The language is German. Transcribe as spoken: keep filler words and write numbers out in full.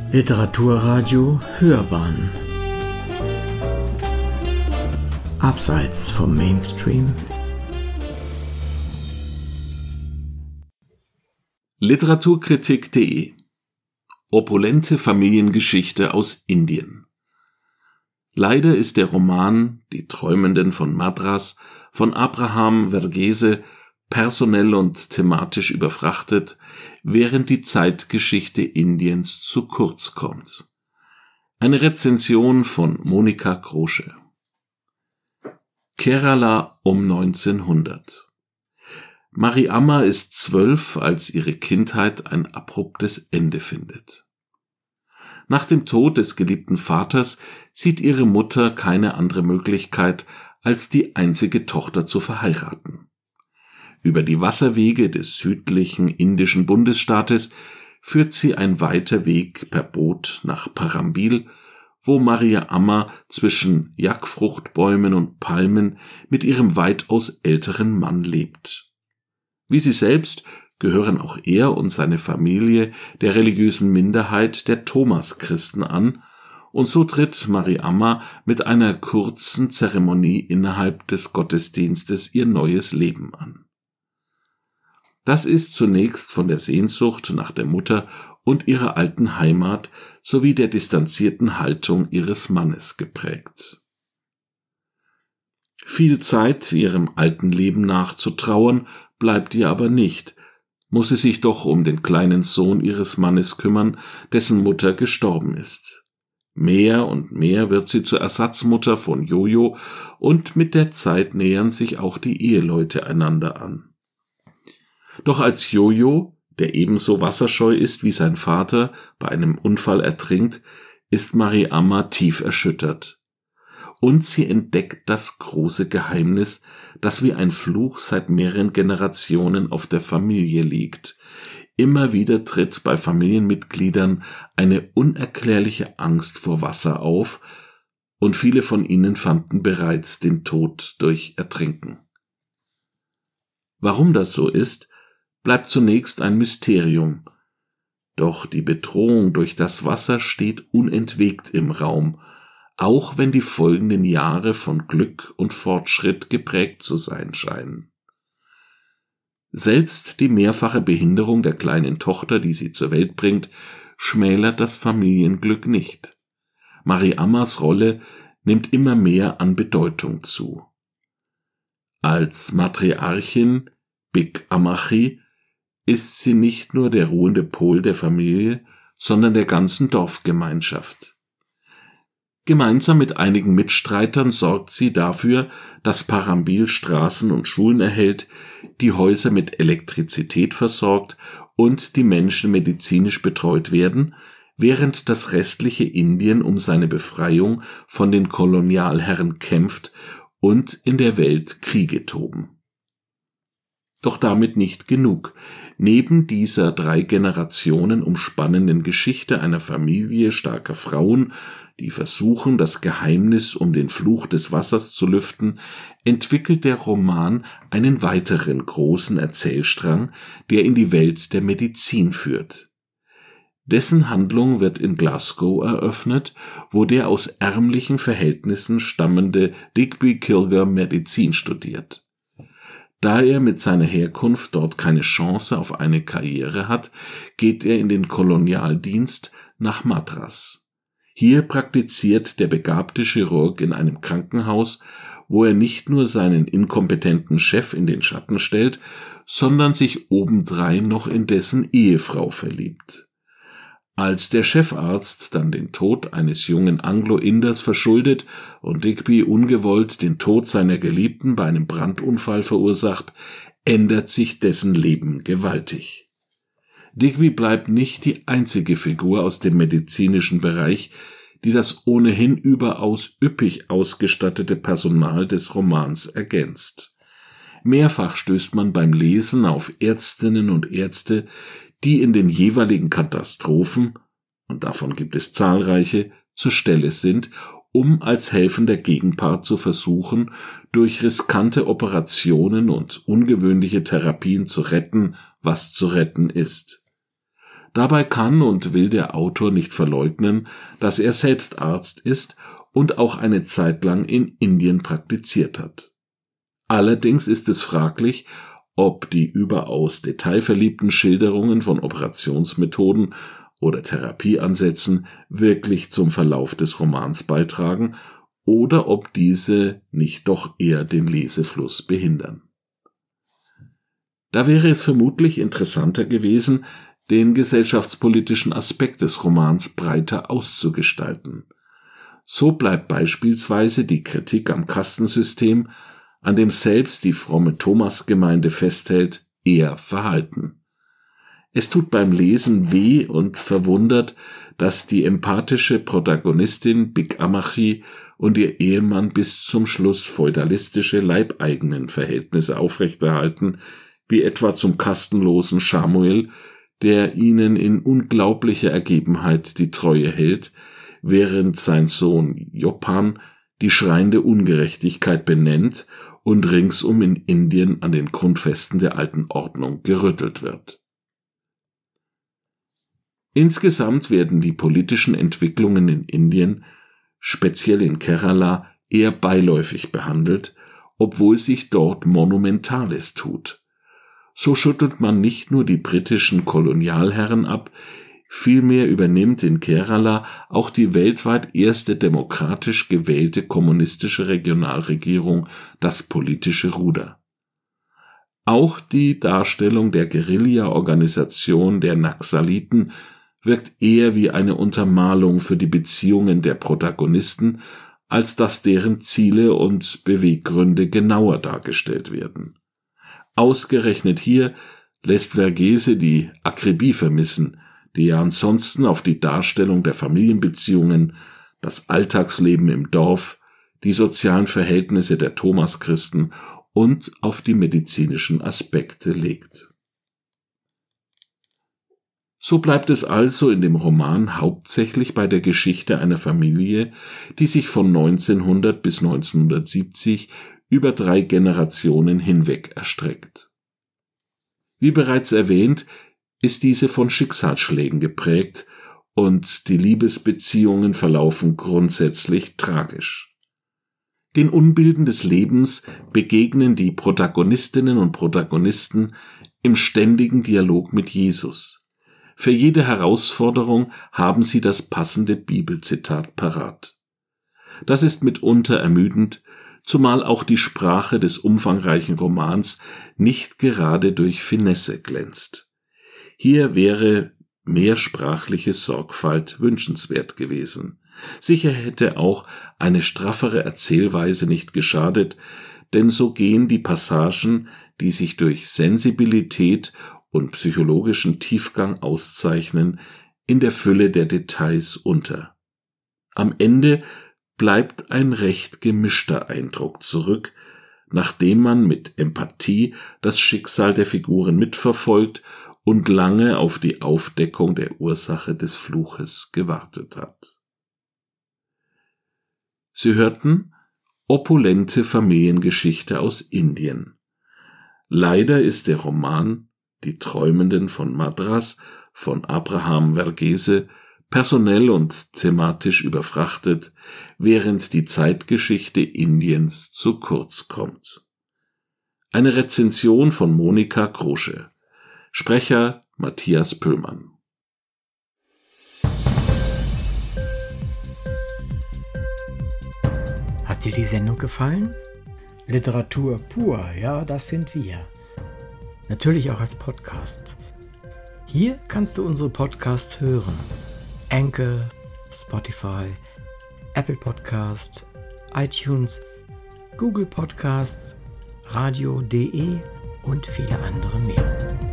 Literaturradio Hörbahn Abseits vom Mainstream. Literaturkritik punkt de Opulente Familiengeschichte aus Indien. Leider ist der Roman Die Träumenden von Madras von Abraham Verghese personell und thematisch überfrachtet, während die Zeitgeschichte Indiens zu kurz kommt. Eine Rezension von Monika Krosche. Kerala um neunzehnhundert. Mariamma ist zwölf, als ihre Kindheit ein abruptes Ende findet. Nach dem Tod des geliebten Vaters sieht ihre Mutter keine andere Möglichkeit, als die einzige Tochter zu verheiraten. Über die Wasserwege des südlichen indischen Bundesstaates führt sie ein weiter Weg per Boot nach Parambil, wo Mariamma zwischen Jackfruchtbäumen und Palmen mit ihrem weitaus älteren Mann lebt. Wie sie selbst gehören auch er und seine Familie der religiösen Minderheit der Thomaschristen an, und so tritt Mariamma mit einer kurzen Zeremonie innerhalb des Gottesdienstes ihr neues Leben an. Das ist zunächst von der Sehnsucht nach der Mutter und ihrer alten Heimat sowie der distanzierten Haltung ihres Mannes geprägt. Viel Zeit ihrem alten Leben nachzutrauern bleibt ihr aber nicht, muss sie sich doch um den kleinen Sohn ihres Mannes kümmern, dessen Mutter gestorben ist. Mehr und mehr wird sie zur Ersatzmutter von Jojo und mit der Zeit nähern sich auch die Eheleute einander an. Doch als Jojo, der ebenso wasserscheu ist wie sein Vater, bei einem Unfall ertrinkt, ist Mariamma tief erschüttert. Und sie entdeckt das große Geheimnis, das wie ein Fluch seit mehreren Generationen auf der Familie liegt. Immer wieder tritt bei Familienmitgliedern eine unerklärliche Angst vor Wasser auf, und viele von ihnen fanden bereits den Tod durch Ertrinken. Warum das so ist, bleibt zunächst ein Mysterium. Doch die Bedrohung durch das Wasser steht unentwegt im Raum, auch wenn die folgenden Jahre von Glück und Fortschritt geprägt zu sein scheinen. Selbst die mehrfache Behinderung der kleinen Tochter, die sie zur Welt bringt, schmälert das Familienglück nicht. Mariammas Rolle nimmt immer mehr an Bedeutung zu. Als Matriarchin Big Amachi ist sie nicht nur der ruhende Pol der Familie, sondern der ganzen Dorfgemeinschaft. Gemeinsam mit einigen Mitstreitern sorgt sie dafür, dass Parambil Straßen und Schulen erhält, die Häuser mit Elektrizität versorgt und die Menschen medizinisch betreut werden, während das restliche Indien um seine Befreiung von den Kolonialherren kämpft und in der Welt Kriege toben. Doch damit nicht genug. Neben dieser drei Generationen umspannenden Geschichte einer Familie starker Frauen, die versuchen, das Geheimnis um den Fluch des Wassers zu lüften, entwickelt der Roman einen weiteren großen Erzählstrang, der in die Welt der Medizin führt. Dessen Handlung wird in Glasgow eröffnet, wo der aus ärmlichen Verhältnissen stammende Digby Kilger Medizin studiert. Da er mit seiner Herkunft dort keine Chance auf eine Karriere hat, geht er in den Kolonialdienst nach Madras. Hier praktiziert der begabte Chirurg in einem Krankenhaus, wo er nicht nur seinen inkompetenten Chef in den Schatten stellt, sondern sich obendrein noch in dessen Ehefrau verliebt. Als der Chefarzt dann den Tod eines jungen Anglo-Inders verschuldet und Digby ungewollt den Tod seiner Geliebten bei einem Brandunfall verursacht, ändert sich dessen Leben gewaltig. Digby bleibt nicht die einzige Figur aus dem medizinischen Bereich, die das ohnehin überaus üppig ausgestattete Personal des Romans ergänzt. Mehrfach stößt man beim Lesen auf Ärztinnen und Ärzte, die in den jeweiligen Katastrophen, und davon gibt es zahlreiche, zur Stelle sind, um als helfender Gegenpart zu versuchen, durch riskante Operationen und ungewöhnliche Therapien zu retten, was zu retten ist. Dabei kann und will der Autor nicht verleugnen, dass er selbst Arzt ist und auch eine Zeit lang in Indien praktiziert hat. Allerdings ist es fraglich, ob die überaus detailverliebten Schilderungen von Operationsmethoden oder Therapieansätzen wirklich zum Verlauf des Romans beitragen oder ob diese nicht doch eher den Lesefluss behindern. Da wäre es vermutlich interessanter gewesen, den gesellschaftspolitischen Aspekt des Romans breiter auszugestalten. So bleibt beispielsweise die Kritik am Kastensystem, an dem selbst die fromme Thomasgemeinde festhält, eher verhalten. Es tut beim Lesen weh und verwundert, dass die empathische Protagonistin Big Amachi und ihr Ehemann bis zum Schluss feudalistische leibeigenen Verhältnisse aufrechterhalten, wie etwa zum kastenlosen Samuel, der ihnen in unglaublicher Ergebenheit die Treue hält, während sein Sohn Jopan die schreiende Ungerechtigkeit benennt und ringsum in Indien an den Grundfesten der alten Ordnung gerüttelt wird. Insgesamt werden die politischen Entwicklungen in Indien, speziell in Kerala, eher beiläufig behandelt, obwohl sich dort Monumentales tut. So schüttelt man nicht nur die britischen Kolonialherren ab, vielmehr übernimmt in Kerala auch die weltweit erste demokratisch gewählte kommunistische Regionalregierung das politische Ruder. Auch die Darstellung der Guerilla-Organisation der Naxaliten wirkt eher wie eine Untermalung für die Beziehungen der Protagonisten, als dass deren Ziele und Beweggründe genauer dargestellt werden. Ausgerechnet hier lässt Verghese die Akribie vermissen, die ja ansonsten auf die Darstellung der Familienbeziehungen, das Alltagsleben im Dorf, die sozialen Verhältnisse der Thomaschristen und auf die medizinischen Aspekte legt. So bleibt es also in dem Roman hauptsächlich bei der Geschichte einer Familie, die sich von neunzehnhundert bis neunzehnhundertsiebzig über drei Generationen hinweg erstreckt. Wie bereits erwähnt, ist diese von Schicksalsschlägen geprägt und die Liebesbeziehungen verlaufen grundsätzlich tragisch. Den Unbilden des Lebens begegnen die Protagonistinnen und Protagonisten im ständigen Dialog mit Jesus. Für jede Herausforderung haben sie das passende Bibelzitat parat. Das ist mitunter ermüdend, zumal auch die Sprache des umfangreichen Romans nicht gerade durch Finesse glänzt. Hier wäre mehrsprachliche Sorgfalt wünschenswert gewesen. Sicher hätte auch eine straffere Erzählweise nicht geschadet, denn so gehen die Passagen, die sich durch Sensibilität und psychologischen Tiefgang auszeichnen, in der Fülle der Details unter. Am Ende bleibt ein recht gemischter Eindruck zurück, nachdem man mit Empathie das Schicksal der Figuren mitverfolgt und lange auf die Aufdeckung der Ursache des Fluches gewartet hat. Sie hörten Opulente Familiengeschichte aus Indien. Leider ist der Roman Die Träumenden von Madras von Abraham Verghese personell und thematisch überfrachtet, während die Zeitgeschichte Indiens zu kurz kommt. Eine Rezension von Monika Krusche. Sprecher Matthias Pöllmann. Hat dir die Sendung gefallen? Literatur pur, ja, das sind wir. Natürlich auch als Podcast. Hier kannst du unsere Podcasts hören. Anchor, Spotify, Apple Podcast, iTunes, Google Podcasts, radio punkt de und viele andere mehr.